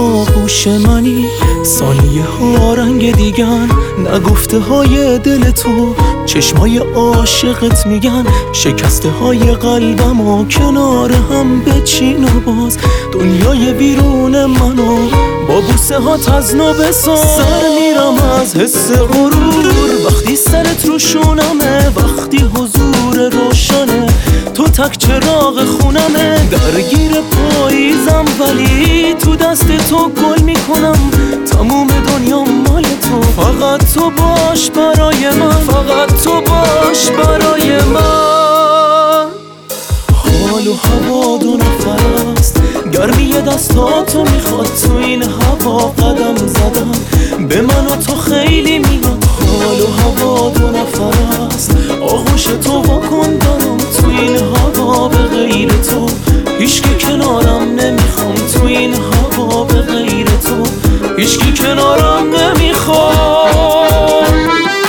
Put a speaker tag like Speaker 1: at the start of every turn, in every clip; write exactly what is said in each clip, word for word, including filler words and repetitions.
Speaker 1: آغوش منی، ثانیه ها رنگ دیگن، نگفته های دل تو چشمای عاشقت میگن، شکسته های قلبم و کنار هم بچین و باز دنیای بیرون منو با بوسه هات از نو بساز. سر میرم از حس غرور وقتی سرت رو شونمه، وقتی حضور روشنه تو تک چراغ خونمه، درگیر پاییزم ولی تو دست تو گل میکنم، تموم دنیا مال تو، فقط تو باش برای من، فقط تو باش برای من. حال و هوا دو نفر است، گرمی دستاتو میخواد تو این هوا قدم زدم، به من و تو خیلی میاد. حال و هوا دو نفر است، آغوش تو واکن برام تو این هوا، به غیر تو هیچکی کنارم نمیخوام، تو این هوا به غیر تو هیچکی کنارم نمیخوام.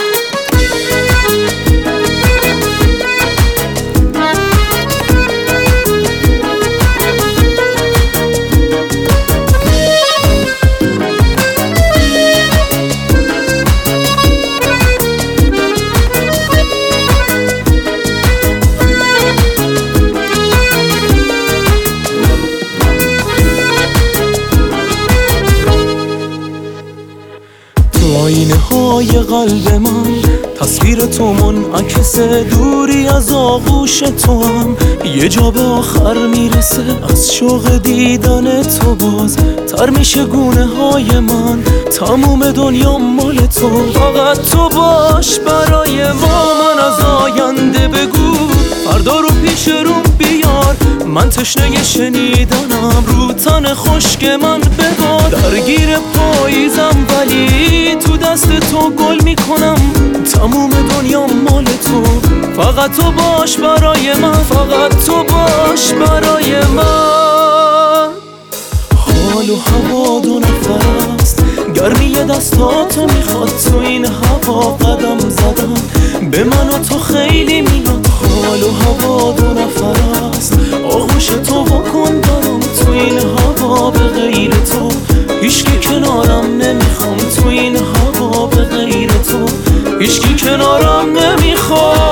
Speaker 1: آینه های قلب من تصویر تو منعکس، دوری از آغوش تو هم یه جا به آخر میرسه، از شوق دیدن تو باز تر میشه گونه های من، تموم دنیا مال تو، فقط تو باش برای ما. من از آینده بگو فردا رو پیش روم بیار، من تشنه شنیدنم رو تن خشک من ببار، درگیر پاییزم ولی تو دست تو گل میکنم، تموم دنیا مال تو، فقط تو باش برای من، فقط تو باش برای من. حال و هوا دو نفر است، گرمی دستاتو میخواد تو این هوا قدم زدم، به من و تو خیلی میاد. حال و هوا دو نفر است، آغوش تو واکن برام تو این هوا، به غیر تو هیچکی کنارم نمیخوام، تو این هوا به غیر تو هیچکی کنارم نمیخوام.